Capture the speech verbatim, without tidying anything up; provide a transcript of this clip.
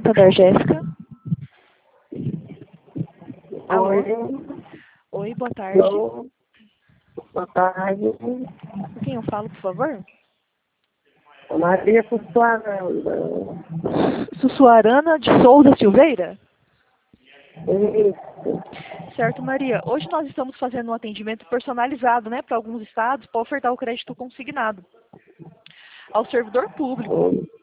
Santander, Jéssica. Alô? Oi. Oi, boa tarde. Alô. Boa tarde. Com quem eu falo, por favor? Maria Sussuaranda. Sussuarana de Souza Silveira? Isso. Certo, Maria. Hoje nós estamos fazendo um atendimento personalizado, né, para alguns estados, para ofertar o crédito consignado ao servidor público.